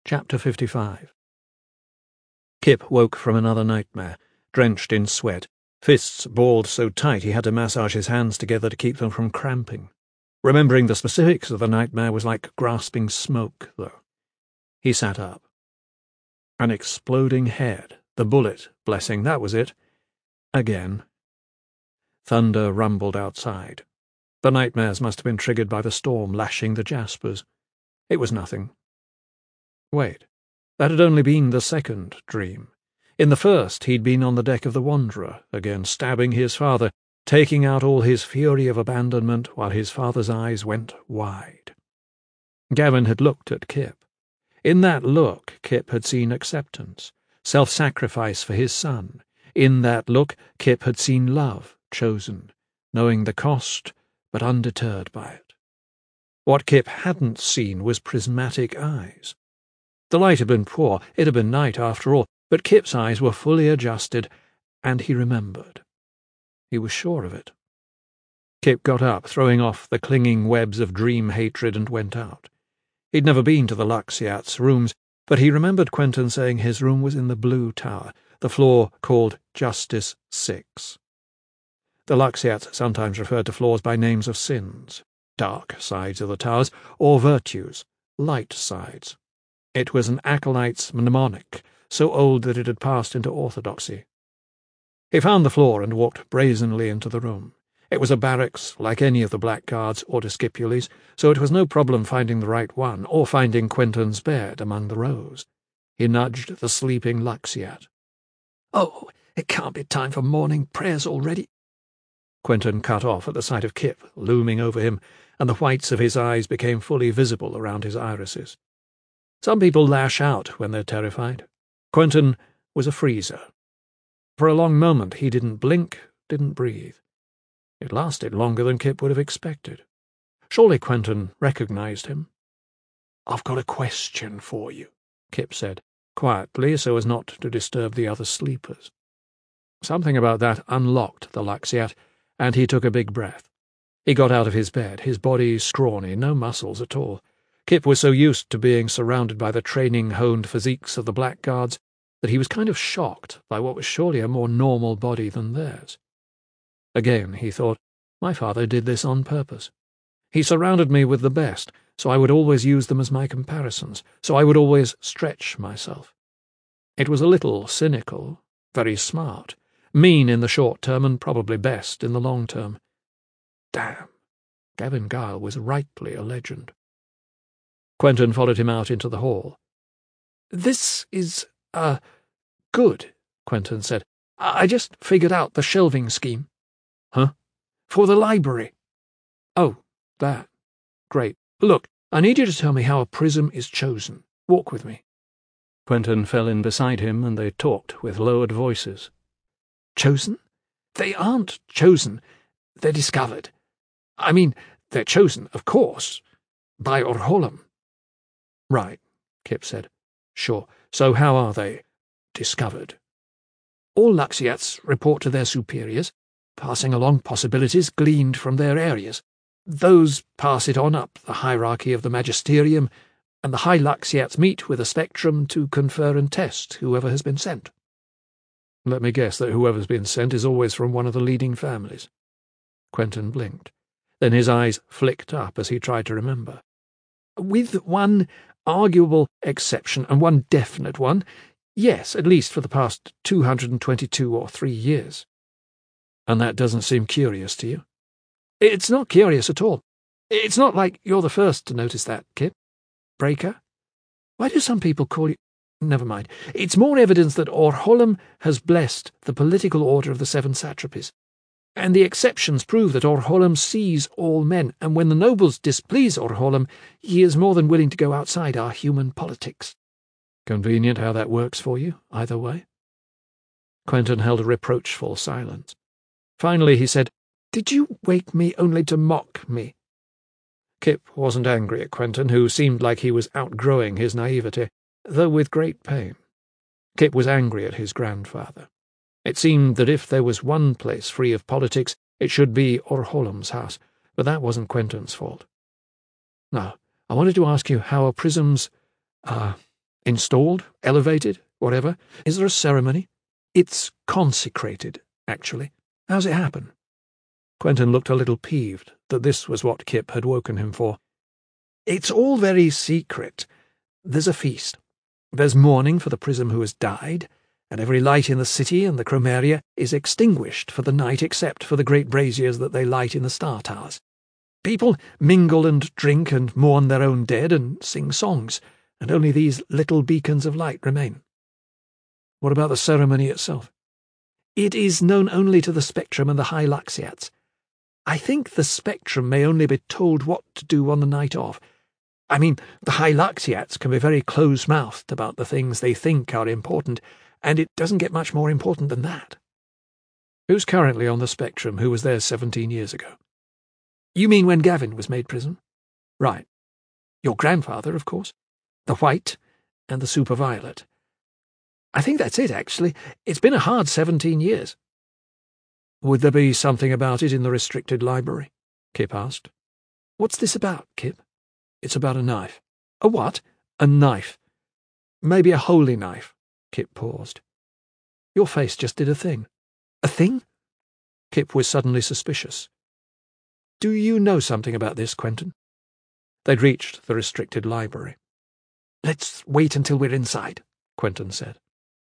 Chapter 55. Kip woke from another nightmare, drenched in sweat, fists balled so tight he had to massage his hands together to keep them from cramping. Remembering the specifics of the nightmare was like grasping smoke, though. He sat up. An exploding head, the bullet, blessing, that was it. Again. Thunder rumbled outside. The nightmares must have been triggered by the storm lashing the Jaspers. It was nothing. Wait, that had only been the second dream. In the first, he'd been on the deck of the Wanderer, again stabbing his father, taking out all his fury of abandonment while his father's eyes went wide. Gavin had looked at Kip. In that look, Kip had seen acceptance, self-sacrifice for his son. In that look, Kip had seen love, chosen, knowing the cost, but undeterred by it. What Kip hadn't seen was prismatic eyes. The light had been poor, it had been night after all, but Kip's eyes were fully adjusted, and he remembered. He was sure of it. Kip got up, throwing off the clinging webs of dream hatred, and went out. He'd never been to the Luxiats' rooms, but he remembered Quentin saying his room was in the Blue Tower, the floor called Justice 6. The Luxiats sometimes referred to floors by names of sins, dark sides of the towers, or virtues, light sides. It was an acolyte's mnemonic, so old that it had passed into orthodoxy. He found the floor and walked brazenly into the room. It was a barracks, like any of the blackguards or discipules, so it was no problem finding the right one, or finding Quentin's bed among the rows. He nudged the sleeping Luxiat. "Oh, it can't be time for morning prayers already." Quentin cut off at the sight of Kip looming over him, and the whites of his eyes became fully visible around his irises. Some people lash out when they're terrified. Quentin was a freezer. For a long moment he didn't blink, didn't breathe. It lasted longer than Kip would have expected. Surely Quentin recognized him. "I've got a question for you," Kip said, quietly so as not to disturb the other sleepers. Something about that unlocked the Luxiat, and he took a big breath. He got out of his bed, his body scrawny, no muscles at all. Kip was so used to being surrounded by the training-honed physiques of the blackguards that he was kind of shocked by what was surely a more normal body than theirs. Again, he thought, my father did this on purpose. He surrounded me with the best, so I would always use them as my comparisons, so I would always stretch myself. It was a little cynical, very smart, mean in the short term and probably best in the long term. Damn, Gavin Gyle was rightly a legend. Quentin followed him out into the hall. "This is, good," Quentin said. "I just figured out the shelving scheme." "Huh?" "For the library." "Oh, that. Great. Look, I need you to tell me how a prism is chosen. Walk with me." Quentin fell in beside him, and they talked with lowered voices. "Chosen? They aren't chosen. They're discovered. I mean, they're chosen, of course, by Orholam." "Right," Kip said. "Sure. So how are they discovered?" "All Luxiats report to their superiors, passing along possibilities gleaned from their areas. Those pass it on up the hierarchy of the magisterium, and the high Luxiats meet with a spectrum to confer and test whoever has been sent." "Let me guess that whoever's been sent is always from one of the leading families." Quentin blinked. Then his eyes flicked up as he tried to remember. "With one arguable exception, and one definite one, yes, at least for the past 222 or 3 years. "And that doesn't seem curious to you?" "It's not curious at all. It's not like you're the first to notice that, Kip. Breaker? Why do some people call you— Never mind. It's more evidence that Orholam has blessed the political order of the 7 satrapies. And the exceptions prove that Orholam sees all men, and when the nobles displease Orholam, he is more than willing to go outside our human politics." "Convenient how that works for you, either way." Quentin held a reproachful silence. Finally he said, "Did you wake me only to mock me?" Kip wasn't angry at Quentin, who seemed like he was outgrowing his naivety, though with great pain. Kip was angry at his grandfather. It seemed that if there was one place free of politics, it should be Orholam's house, but that wasn't Quentin's fault. "Now, I wanted to ask you how a prism's, Installed? Elevated? Whatever? Is there a ceremony? It's consecrated, actually. How's it happen? Quentin looked a little peeved that this was what Kip had woken him for. It's all very secret. There's a feast. There's mourning for the Prism who has died, and every light in the city and the chromaria is extinguished for the night except for the great braziers that they light in the star towers. People mingle and drink and mourn their own dead and sing songs, and only these little beacons of light remain. What about the ceremony itself? It is known only to the Spectrum and the High Luxiats. I think the Spectrum may only be told what to do on the night of. I mean, the High Luxiats can be very close-mouthed about the things they think are important, and it doesn't get much more important than that. Who's currently on the Spectrum who was there 17 years ago? You mean when Gavin was made Prism? Right. Your grandfather, of course. The White and the Superviolet. I think that's it, actually. It's been a hard 17 years. Would there be something about it in the restricted library? Kip asked. What's this about, Kip? It's about a knife. A what? A knife. Maybe a holy knife. Kip paused. Your face just did a thing. A thing? Kip was suddenly suspicious. Do you know something about this, Quentin? They'd reached the restricted library. Let's wait until we're inside, Quentin said.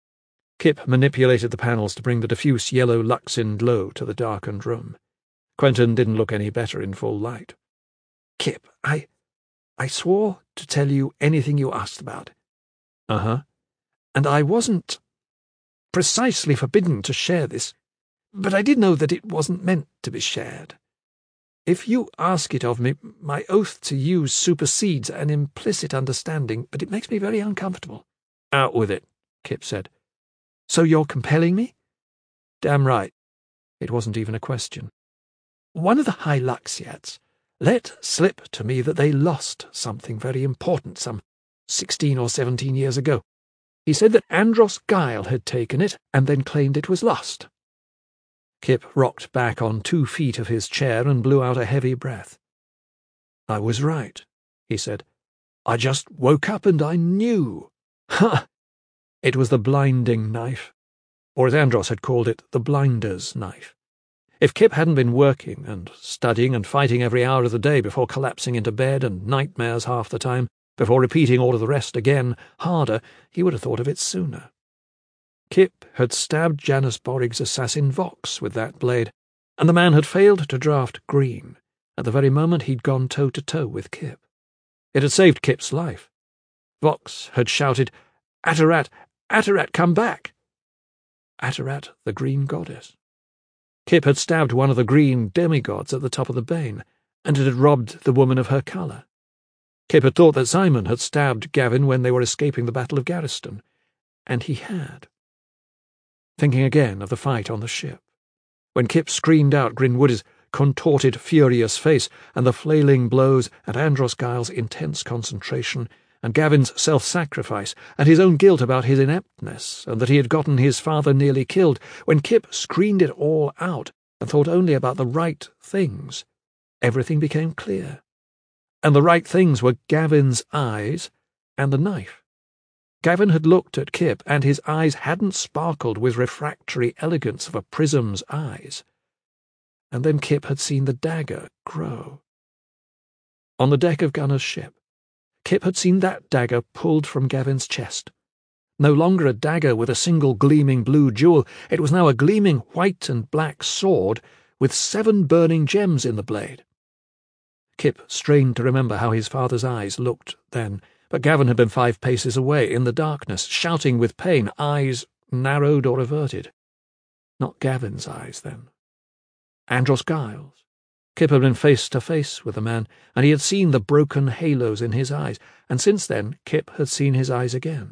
Kip manipulated the panels to bring the diffuse yellow luxin glow to the darkened room. Quentin didn't look any better in full light. Kip, I swore to tell you anything you asked about. Uh-huh. And I wasn't precisely forbidden to share this, but I did know that it wasn't meant to be shared. If you ask it of me, my oath to you supersedes an implicit understanding, but it makes me very uncomfortable. Out with it, Kip said. So you're compelling me? Damn right. It wasn't even a question. One of the High Luxiats let slip to me that they lost something very important some 16 or 17 years ago. He said that Andros Guile had taken it and then claimed it was lost. Kip rocked back on 2 feet of his chair and blew out a heavy breath. I was right, he said. I just woke up and I knew. Ha! It was the blinding knife, or as Andros had called it, the blinder's knife. If Kip hadn't been working and studying and fighting every hour of the day before collapsing into bed and nightmares half the time, before repeating all of the rest again, harder, he would have thought of it sooner. Kip had stabbed Janus Borig's assassin Vox with that blade, and the man had failed to draft green at the very moment he'd gone toe-to-toe with Kip. It had saved Kip's life. Vox had shouted, Atarat, Atarat, come back! Atarat, the green goddess. Kip had stabbed one of the green demigods at the top of the Bane, and it had robbed the woman of her colour. Kip had thought that Simon had stabbed Gavin when they were escaping the Battle of Garriston, and he had. Thinking again of the fight on the ship, when Kip screamed out Grinwood's contorted, furious face and the flailing blows and Andros Guile's intense concentration, and Gavin's self-sacrifice, and his own guilt about his ineptness, and that he had gotten his father nearly killed, when Kip screened it all out and thought only about the right things, everything became clear. And the right things were Gavin's eyes and the knife. Gavin had looked at Kip, and his eyes hadn't sparkled with refractory elegance of a prism's eyes. And then Kip had seen the dagger grow. On the deck of Gunner's ship, Kip had seen that dagger pulled from Gavin's chest. No longer a dagger with a single gleaming blue jewel, it was now a gleaming white and black sword with 7 burning gems in the blade. Kip strained to remember how his father's eyes looked then, but Gavin had been 5 paces away in the darkness, shouting with pain, eyes narrowed or averted. Not Gavin's eyes, then. Andros Guile's. Kip had been face to face with the man, and he had seen the broken halos in his eyes, and since then Kip had seen his eyes again.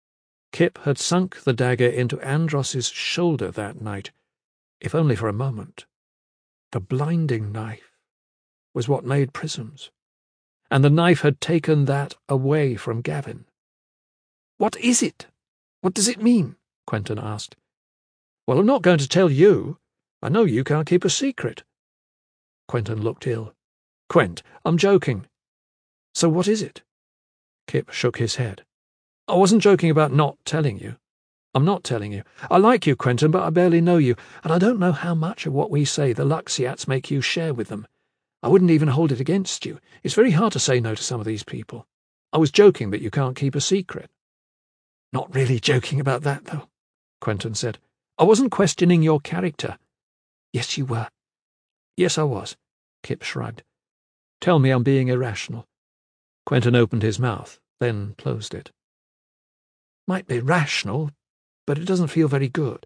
Kip had sunk the dagger into Andros's shoulder that night, if only for a moment. The blinding knife was what made prisms, and the knife had taken that away from Gavin. "What is it? What does it mean?" Quentin asked. "Well, I'm not going to tell you. I know you can't keep a secret." Quentin looked ill. "Quent, I'm joking." "So what is it?" Kip shook his head. I wasn't joking about not telling you. I'm not telling you. I like you, Quentin, but I barely know you, and I don't know how much of what we say the Luxiats make you share with them. I wouldn't even hold it against you. It's very hard to say no to some of these people. I was joking that you can't keep a secret. Not really joking about that, though, Quentin said. I wasn't questioning your character. Yes, you were. Yes, I was, Kip shrugged. Tell me I'm being irrational. Quentin opened his mouth, then closed it. Might be rational, but it doesn't feel very good.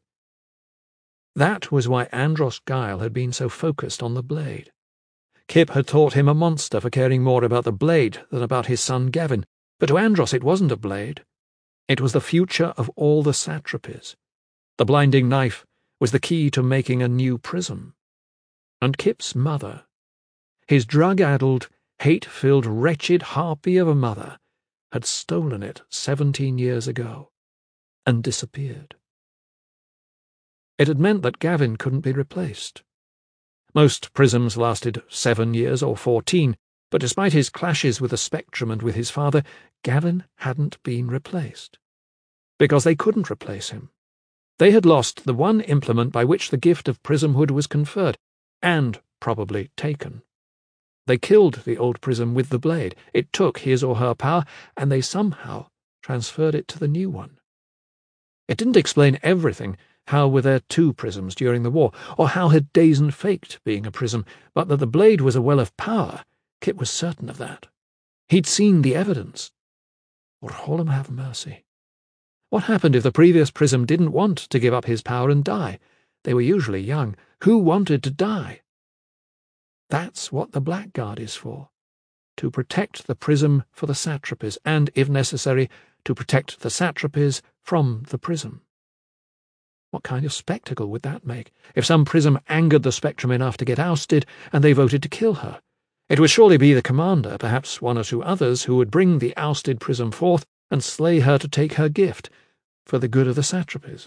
That was why Andros Guile had been so focused on the blade. Kip had thought him a monster for caring more about the blade than about his son Gavin, but to Andros it wasn't a blade. It was the future of all the satrapies. The blinding knife was the key to making a new prism. And Kip's mother, his drug-addled, hate-filled, wretched harpy of a mother, had stolen it 17 years ago and disappeared. It had meant that Gavin couldn't be replaced. Most prisms lasted 7 years or 14, but despite his clashes with the Spectrum and with his father, Gavin hadn't been replaced. Because they couldn't replace him. They had lost the one implement by which the gift of prismhood was conferred, and probably taken. They killed the old prism with the blade. It took his or her power, and they somehow transferred it to the new one. It didn't explain everything. How were there 2 prisms during the war, or how had Dazen faked being a prism, but that the blade was a well of power, Kip was certain of that. He'd seen the evidence. Would Hollom have mercy? What happened if the previous prism didn't want to give up his power and die? They were usually young. Who wanted to die? That's what the Blackguard is for. To protect the prism for the satrapies, and, if necessary, to protect the satrapies from the prism. What kind of spectacle would that make, if some prism angered the Spectrum enough to get ousted, and they voted to kill her? It would surely be the commander, perhaps 1 or 2 others, who would bring the ousted prism forth and slay her to take her gift, for the good of the satrapies.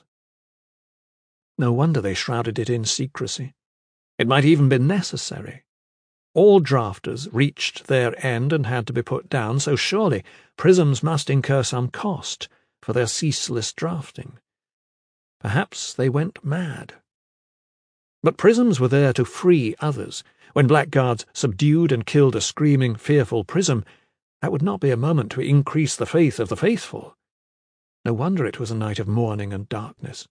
No wonder they shrouded it in secrecy. It might even be necessary. All drafters reached their end and had to be put down, so surely prisms must incur some cost for their ceaseless drafting. Perhaps they went mad. But prisms were there to free others. When blackguards subdued and killed a screaming, fearful prism, that would not be a moment to increase the faith of the faithful. No wonder it was a night of mourning and darkness.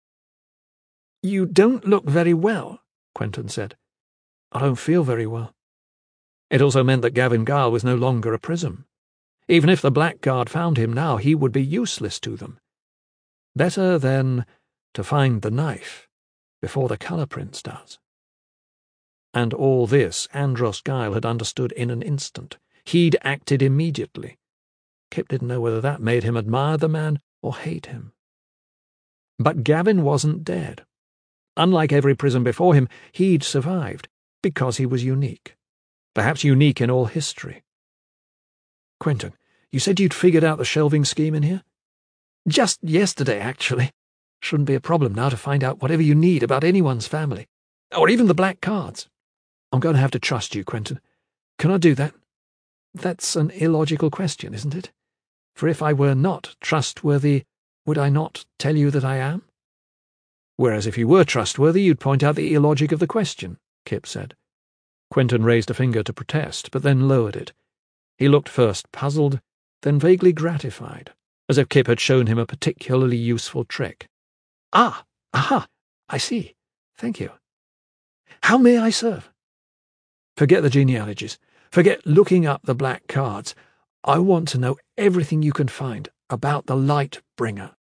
"You don't look very well," Quentin said. "I don't feel very well." It also meant that Gavin Guile was no longer a prism. Even if the Blackguard found him now, he would be useless to them. Better, then, to find the knife before the Colour Prince does. And all this Andros Guile had understood in an instant. He'd acted immediately. Kip didn't know whether that made him admire the man or hate him. But Gavin wasn't dead. Unlike every prism before him, he'd survived, because he was unique. Perhaps unique in all history. "Quentin, you said you'd figured out the shelving scheme in here?" "Just yesterday, actually. Shouldn't be a problem now to find out whatever you need about anyone's family, or even the black cards." "I'm going to have to trust you, Quentin. Can I do that?" "That's an illogical question, isn't it? For if I were not trustworthy, would I not tell you that I am?" "Whereas if you were trustworthy, you'd point out the illogic of the question," Kip said. Quentin raised a finger to protest, but then lowered it. He looked first puzzled, then vaguely gratified, as if Kip had shown him a particularly useful trick. Aha, I see. Thank you. How may I serve?" "Forget the genealogies. Forget looking up the black cards. I want to know everything you can find about the Light Bringer."